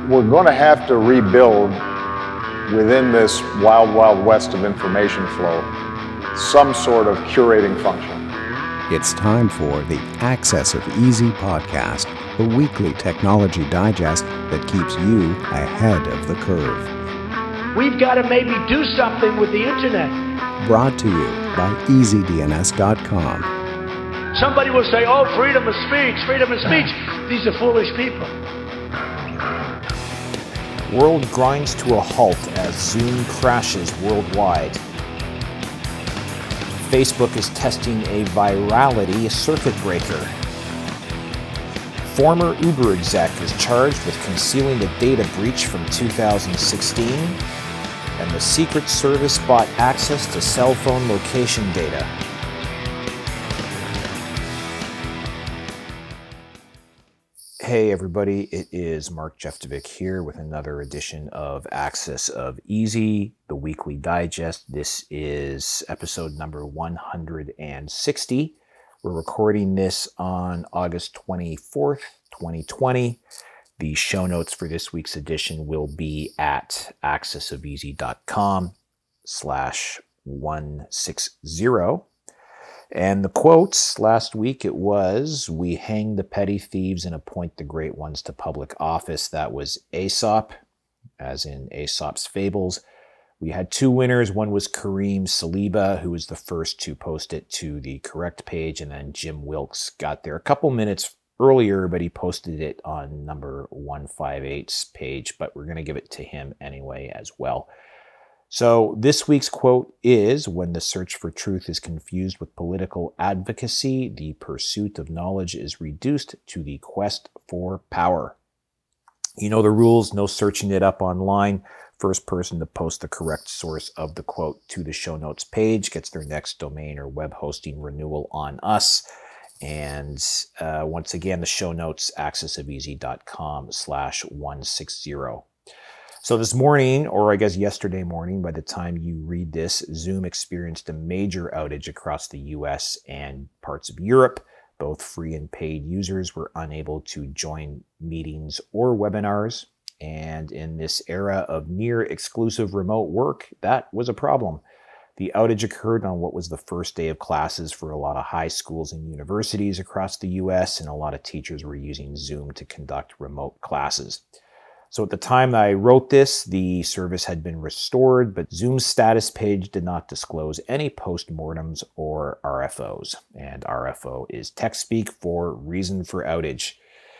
We're going to have to rebuild within this wild, wild west of information flow some sort of curating function. It's time for the Access of Easy podcast, the weekly technology digest that keeps you ahead of the curve. We've got to maybe do something with the internet. Brought to you by EasyDNS.com. Somebody will say, oh, freedom of speech, freedom of speech. These are foolish people. World grinds to a halt as Zoom crashes worldwide. Facebook is testing a virality circuit breaker. Former Uber exec is charged with concealing a data breach from 2016. And the Secret Service bought access to cell phone location data. Hey everybody, it is Mark Jeftovic here with another edition of Access of Easy, the weekly digest. This is episode number 160. We're recording this on August 24th, 2020. The show notes for this week's edition will be at accessofeasy.com/160. And the quotes, last week it was, we hang the petty thieves and appoint the great ones to public office. That was Aesop, as in Aesop's Fables. We had two winners. One was Kareem Saliba, who was the first to post it to the correct page, and then Jim Wilkes got there a couple minutes earlier, but he posted it on number 158's page, but we're going to give it to him anyway as well. So this week's quote is, when the search for truth is confused with political advocacy, the pursuit of knowledge is reduced to the quest for power. You know the rules, no searching it up online. First person to post the correct source of the quote to the show notes page gets their next domain or web hosting renewal on us. And once again, the show notes, accessofeasy.com/160. So this morning, or I guess yesterday morning, by the time you read this, Zoom experienced a major outage across the US and parts of Europe. Both free and paid users were unable to join meetings or webinars. And in this era of near exclusive remote work, that was a problem. The outage occurred on what was the first day of classes for a lot of high schools and universities across the US, and a lot of teachers were using Zoom to conduct remote classes. So at the time that I wrote this, the service had been restored, but Zoom's status page did not disclose any postmortems or RFOs. And RFO is tech speak for reason for outage.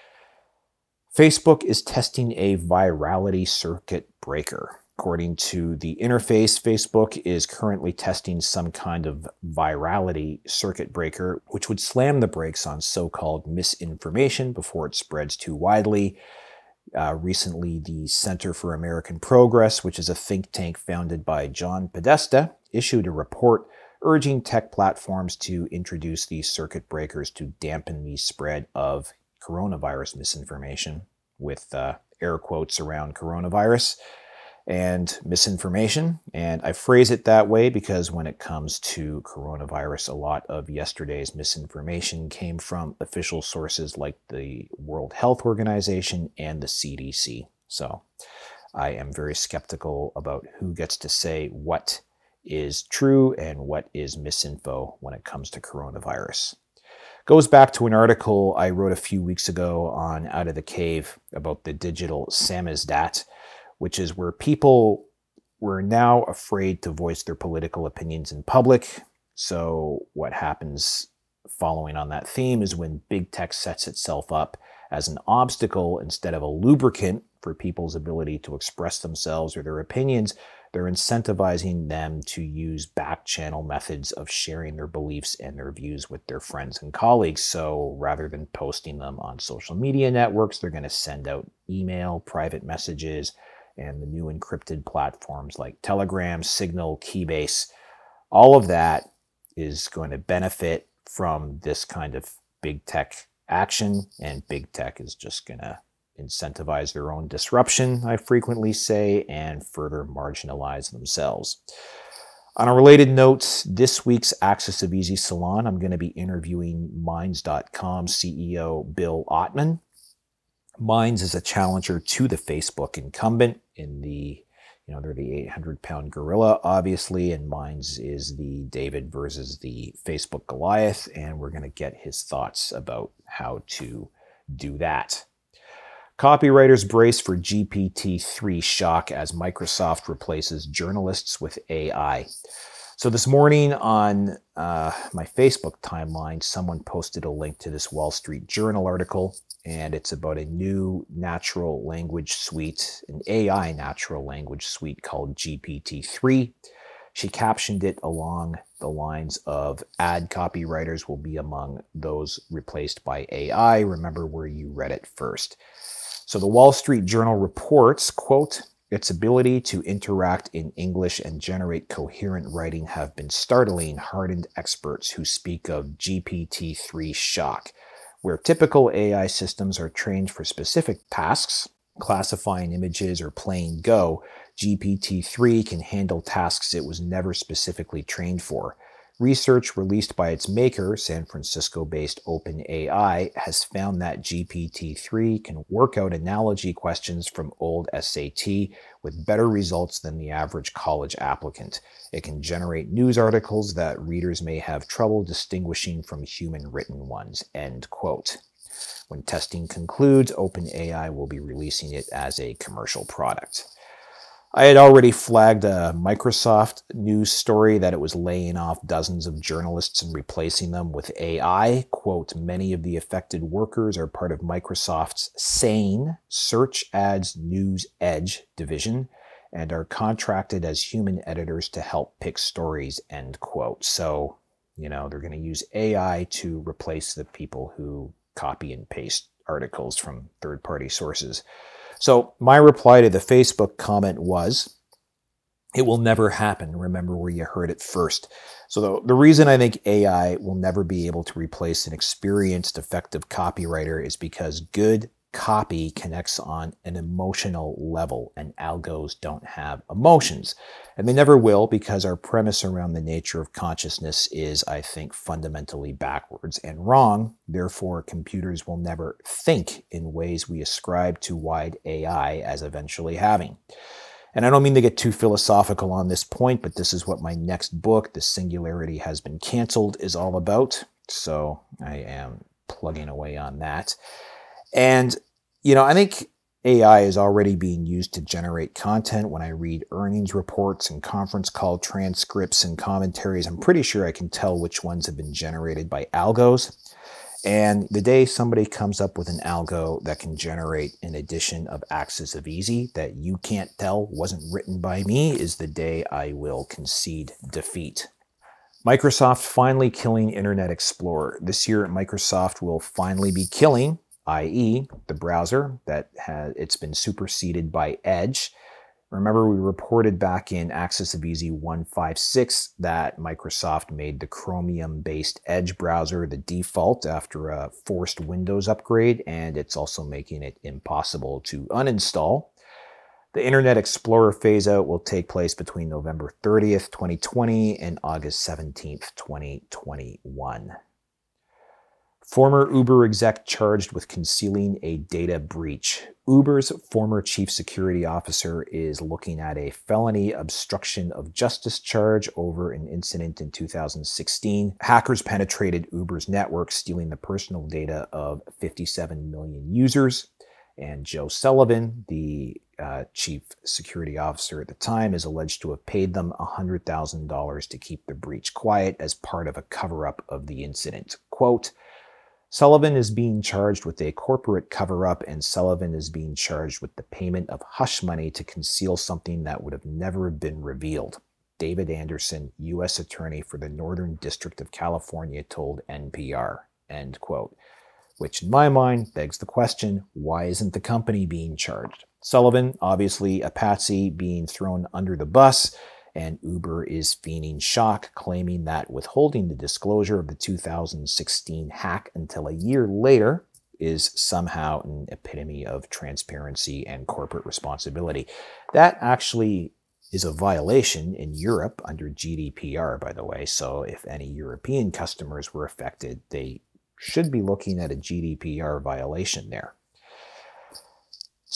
Facebook is testing a virality circuit breaker. According to the interface, Facebook is currently testing some kind of virality circuit breaker, which would slam the brakes on so-called misinformation before it spreads too widely. Recently, the Center for American Progress, which is a think tank founded by John Podesta, issued a report urging tech platforms to introduce these circuit breakers to dampen the spread of coronavirus misinformation, with air quotes around coronavirus and misinformation. And I phrase it that way because when it comes to coronavirus, a lot of yesterday's misinformation came from official sources like the World Health Organization and the CDC. So I am very skeptical about who gets to say what is true and what is misinfo when it comes to coronavirus. Goes back to an article I wrote a few weeks ago on Out of the Cave about the digital samizdat, which is where people were now afraid to voice their political opinions in public. So what happens following on that theme is when big tech sets itself up as an obstacle instead of a lubricant for people's ability to express themselves or their opinions, they're incentivizing them to use back channel methods of sharing their beliefs and their views with their friends and colleagues. So rather than posting them on social media networks, they're going to send out email, private messages, and the new encrypted platforms like Telegram, Signal, Keybase. All of that is going to benefit from this kind of big tech action, and big tech is just going to incentivize their own disruption, I frequently say, and further marginalize themselves. On a related note, this week's Access of Easy Salon, I'm going to be interviewing Minds.com CEO Bill Ottman. Minds is a challenger to the Facebook incumbent in the, they're the 800-pound gorilla, obviously, and Minds is the David versus the Facebook Goliath, and we're going to get his thoughts about how to do that. Copywriters brace for GPT-3 shock as Microsoft replaces journalists with AI. So this morning on my Facebook timeline, someone posted a link to this Wall Street Journal article, and it's about a new natural language suite, an AI natural language suite called GPT-3. She captioned it along the lines of ad copywriters will be among those replaced by AI. Remember where you read it first. So the Wall Street Journal reports, quote, its ability to interact in English and generate coherent writing have been startling hardened experts who speak of GPT-3 shock, where typical AI systems are trained for specific tasks, classifying images or playing Go. GPT-3 can handle tasks it was never specifically trained for. Research released by its maker, San Francisco-based OpenAI, has found that GPT-3 can work out analogy questions from old SAT with better results than the average college applicant. It can generate news articles that readers may have trouble distinguishing from human written ones, end quote. When testing concludes, OpenAI will be releasing it as a commercial product. I had already flagged a Microsoft news story that it was laying off dozens of journalists and replacing them with AI. Quote, many of the affected workers are part of Microsoft's SANE, Search Ads News Edge division, and are contracted as human editors to help pick stories, end quote. So, they're going to use AI to replace the people who copy and paste articles from third-party sources. So my reply to the Facebook comment was, it will never happen. Remember where you heard it first. So the reason I think AI will never be able to replace an experienced, effective copywriter is because good copy connects on an emotional level, and algos don't have emotions. And they never will, because our premise around the nature of consciousness is, I think, fundamentally backwards and wrong. Therefore, computers will never think in ways we ascribe to wide AI as eventually having. And I don't mean to get too philosophical on this point, but this is what my next book, The Singularity Has Been Cancelled, is all about. So I am plugging away on that. And, I think AI is already being used to generate content. When I read earnings reports and conference call transcripts and commentaries, I'm pretty sure I can tell which ones have been generated by algos. And the day somebody comes up with an algo that can generate an edition of Axis of Easy that you can't tell wasn't written by me is the day I will concede defeat. Microsoft finally killing Internet Explorer. This year, Microsoft will finally be killing, i.e. the browser, it's been superseded by Edge. Remember, we reported back in Axis of Easy 156 that Microsoft made the Chromium-based Edge browser the default after a forced Windows upgrade, and it's also making it impossible to uninstall. The Internet Explorer phase-out will take place between November 30th, 2020 and August 17th, 2021. Former Uber exec charged with concealing a data breach. Uber's former chief security officer is looking at a felony obstruction of justice charge over an incident in 2016. Hackers penetrated Uber's network, stealing the personal data of 57 million users. And Joe Sullivan, the chief security officer at the time, is alleged to have paid them $100,000 to keep the breach quiet as part of a cover-up of the incident. Quote, Sullivan is being charged with a corporate cover-up, and Sullivan is being charged with the payment of hush money to conceal something that would have never been revealed. David Anderson, U.S. Attorney for the Northern District of California, told NPR, end quote. Which, in my mind, begs the question, why isn't the company being charged? Sullivan, obviously a patsy, being thrown under the bus, and Uber is feigning shock, claiming that withholding the disclosure of the 2016 hack until a year later is somehow an epitome of transparency and corporate responsibility. That actually is a violation in Europe under GDPR, by the way. So if any European customers were affected, they should be looking at a GDPR violation there.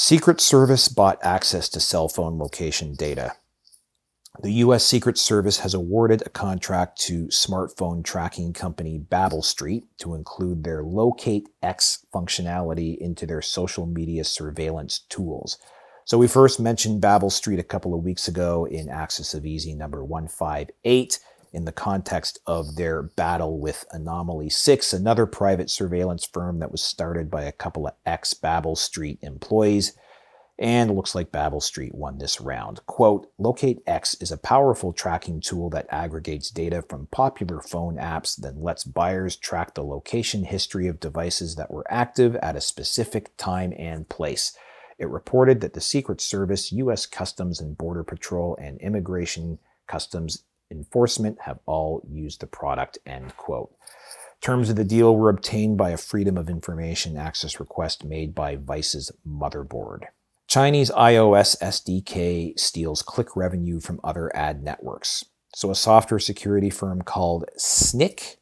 Secret Service bought access to cell phone location data. The U.S. Secret Service has awarded a contract to smartphone tracking company Babel Street to include their Locate X functionality into their social media surveillance tools. So we first mentioned Babel Street a couple of weeks ago in Axis of Easy number 158 in the context of their battle with Anomaly 6, another private surveillance firm that was started by a couple of ex-Babel Street employees. And it looks like Babel Street won this round. Quote, Locate X is a powerful tracking tool that aggregates data from popular phone apps, then lets buyers track the location history of devices that were active at a specific time and place. It reported that the Secret Service, U.S. Customs and Border Patrol, and Immigration Customs Enforcement have all used the product, end quote. Terms of the deal were obtained by a Freedom of Information access request made by Vice's motherboard. Chinese iOS SDK steals click revenue from other ad networks. So a software security firm called Snyk,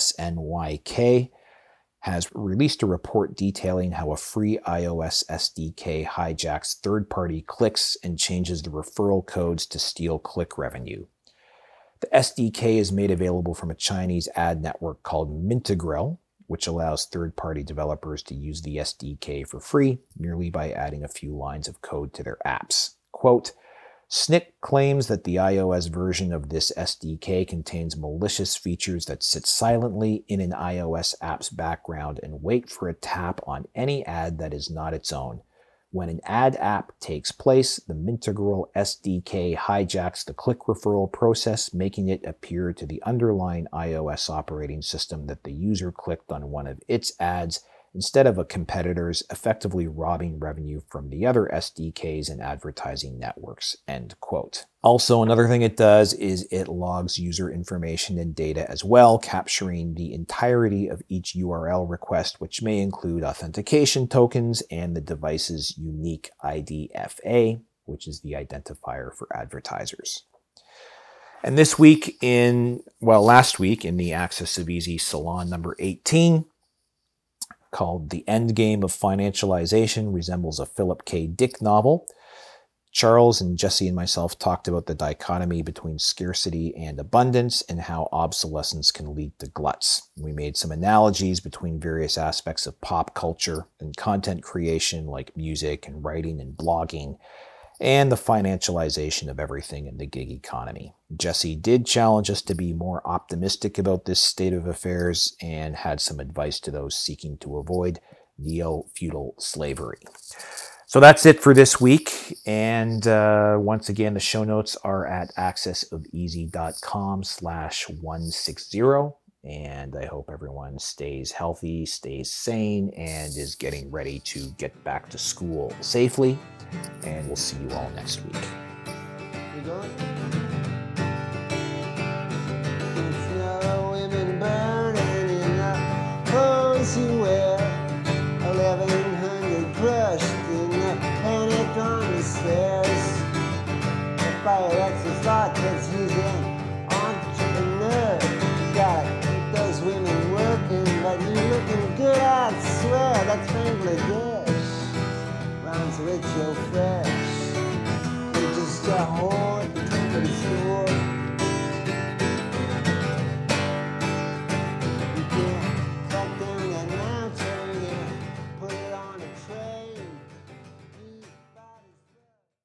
S-N-Y-K, has released a report detailing how a free iOS SDK hijacks third-party clicks and changes the referral codes to steal click revenue. The SDK is made available from a Chinese ad network called Mintigrel, which allows third-party developers to use the SDK for free merely by adding a few lines of code to their apps. Quote, Snyk claims that the iOS version of this SDK contains malicious features that sit silently in an iOS app's background and wait for a tap on any ad that is not its own. When an ad app takes place, the Mintigrel SDK hijacks the click referral process, making it appear to the underlying iOS operating system that the user clicked on one of its ads instead of a competitor's, effectively robbing revenue from the other SDKs and advertising networks, end quote. Also, another thing it does is it logs user information and data as well, capturing the entirety of each URL request, which may include authentication tokens and the device's unique IDFA, which is the identifier for advertisers. And last week in the Axis of Easy Salon number 18, called The Endgame of Financialization, resembles a Philip K. Dick novel. Charles and Jesse and myself talked about the dichotomy between scarcity and abundance and how obsolescence can lead to gluts. We made some analogies between various aspects of pop culture and content creation like music and writing and blogging, and the financialization of everything in the gig economy. Jesse did challenge us to be more optimistic about this state of affairs and had some advice to those seeking to avoid neo-feudal slavery. So that's it for this week. And once again, the show notes are at accessofeasy.com/160. And I hope everyone stays healthy, stays sane, and is getting ready to get back to school safely. And we'll see you all next week. Women burning in the clothes you wear, 1100 crushed in the panic on the stairs. The fire that's a thought that's using entrepreneur. You gotta keep those women working, but you're looking good, I swear. That's Bangladesh. Rhymes rich, you're fresh. You're just a whore.